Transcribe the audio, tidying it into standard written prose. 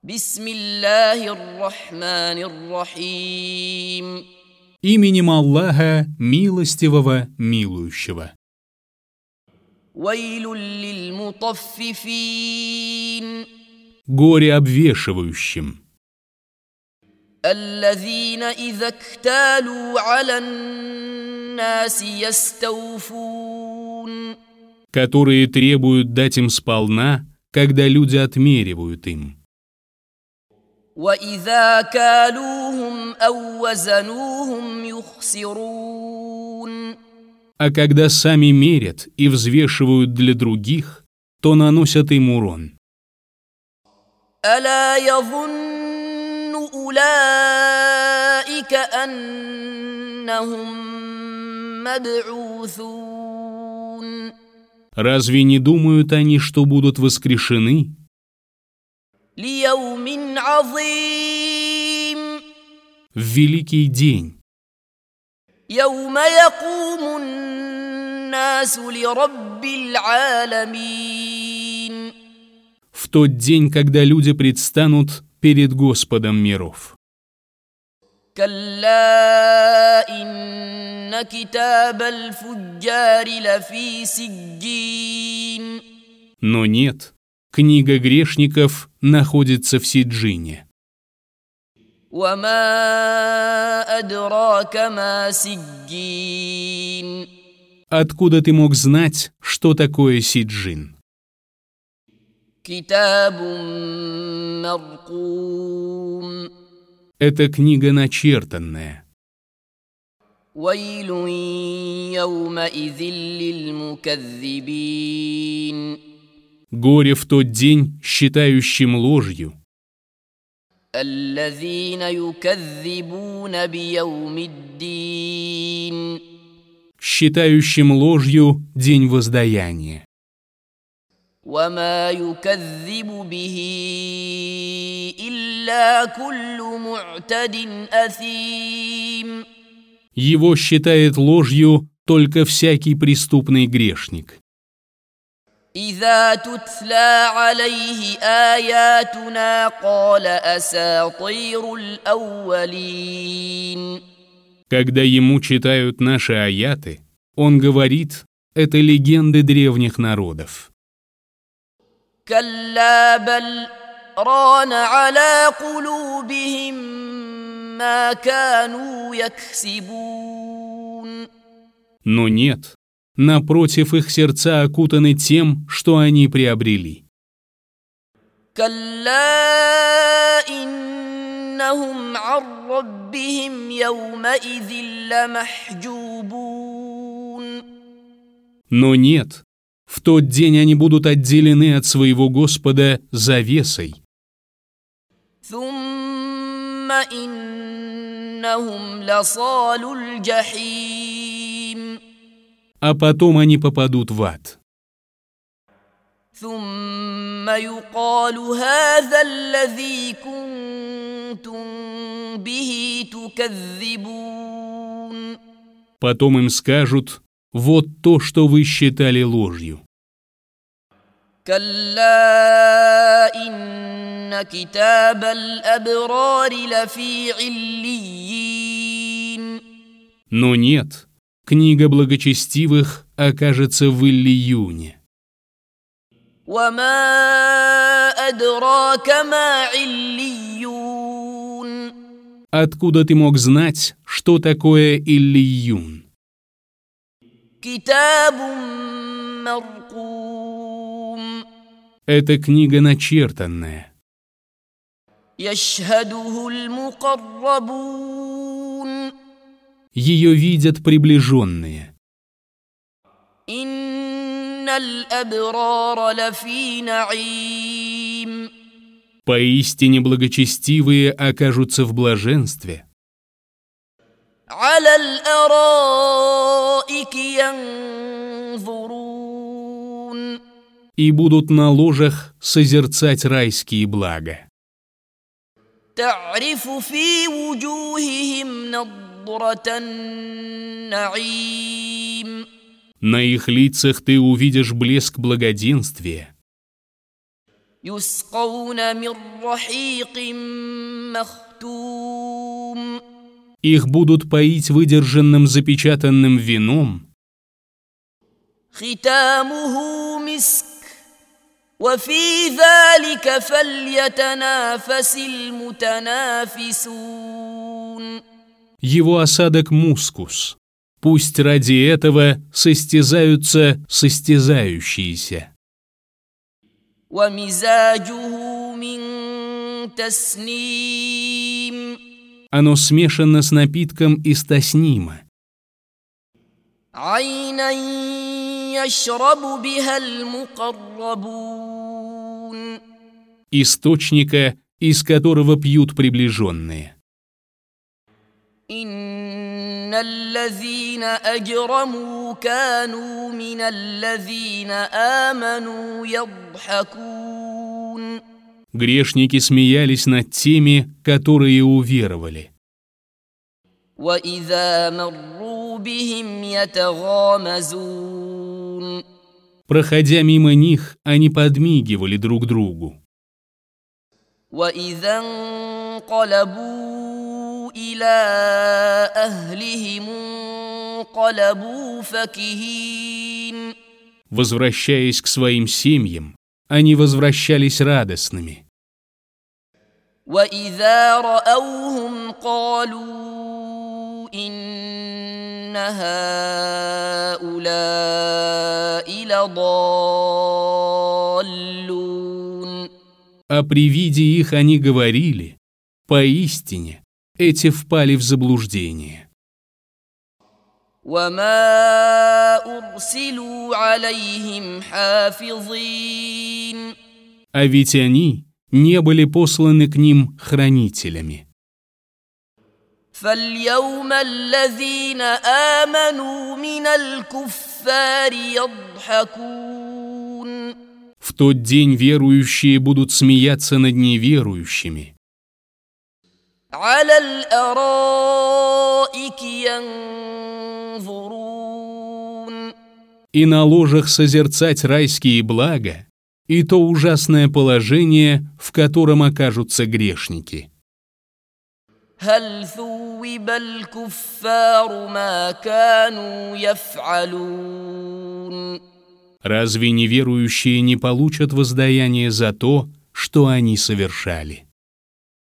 Бисмиллахир-рахманир-рахим. Именем Аллаха, милостивого, милующего. Вайлюль-лиль-мутаффифин. Горе обвешивающим, الذين إذا اكتالوا على الناس يستوفون. которые требуют дать им сполна, когда люди отмеривают им. وإذا كالوهم أو وزنوهم يخسرون. А когда сами мерят и взвешивают для других, то наносят им урон. ألا يظن أولئك أنهم مبعوثون. Разве не думают они, что будут воскрешены? ليوم عظيم. В великий день, يوم يقوم الناس لرب العالمين. в тот день, когда люди предстанут перед Господом миров. كلا إن كتاب الفجار لفي سجين. Но нет, книга грешников находится в сиджине. وما أدراك ما سجين. Откуда ты мог знать, что такое сиджин? كتاب مرقوم. Это книга начертанная. ويل يومئذ للمكذبين. Горе в тот день, считающим ложью, الذين يكذبون بيوم الدين. считающим ложью день воздаяния. وما يكذب به إلا كل معتد أثيم. Его считает ложью только всякий преступный грешник. إذا تتلى عليه آياتنا قال أساطير الأولين. Когда ему читают наши аяты, он говорит, это легенды древних народов. كلا بل ران على قلوبهم ما كانوا يكسبون. Но нет, напротив, их сердца окутаны тем, что они приобрели. كلا إنهم عن ربهم يومئذ لمحجوبون. Но нет, в тот день они будут отделены от своего Господа завесой. ثم إنهم لصالو الجحيم. А потом они попадут в ад. ثم يقال هذا الذي كنتم به تكذبون. Потом им скажут, вот то, что вы считали ложью. كلا إن كتاب الأبرار لفي عليين. Но нет, книга благочестивых окажется в Иллиюне. وما أدراك ما عليون. Откуда ты мог знать, что такое Иллиюн? كتاب مرقوم. Это книга начертанная. يشهده المقربون. Ее видят приближенные. إن الأبرار لفي نعيم. Поистине благочестивые окажутся в блаженстве. على الأرائك ينظرون. И будут на ложах созерцать райские блага. تعرف في وجوههم نضرة النعيم. На их лицах ты увидишь блеск благоденствия. يسقون من رحيق مختوم. Их будут поить выдержанным запечатанным вином, ختامه مسك وفي ذلك فليتنافس المتنافسون. его осадок мускус. Пусть ради этого состязаются состязающиеся. ومزاجه من تسنيم. Оно смешано с напитком из таснима, عينا يشرب بها المقربون. источника, из которого пьют приближенные. إن الذين أجرموا كانوا من الذين آمنوا يضحكون. Грешники смеялись над теми, которые уверовали. وإذا مروا بهم يتغامزون. Проходя мимо них, они подмигивали друг другу. وإذا انقلبوا إلى أهلهم انقلبوا فكهين. Возвращаясь к своим семьям, они возвращались радостными. وإذا رأوهم قالوا إن هؤلاء لضالون. А при виде их они говорили: поистине, эти впали в заблуждение. وما أرسلوا عليهم حافظين. А ведь они не были посланы к ним хранителями. فاليوم الذين آمنوا من الكفار يضحكون. В тот день верующие будут смеяться над неверующими. على الأرائك ينظرون. И на ложах созерцать райские блага и то ужасное положение, в котором окажутся грешники. هل ثوب الكفار ما كانوا يفعلون. Разве неверующие не получат воздаяние за то, что они совершали?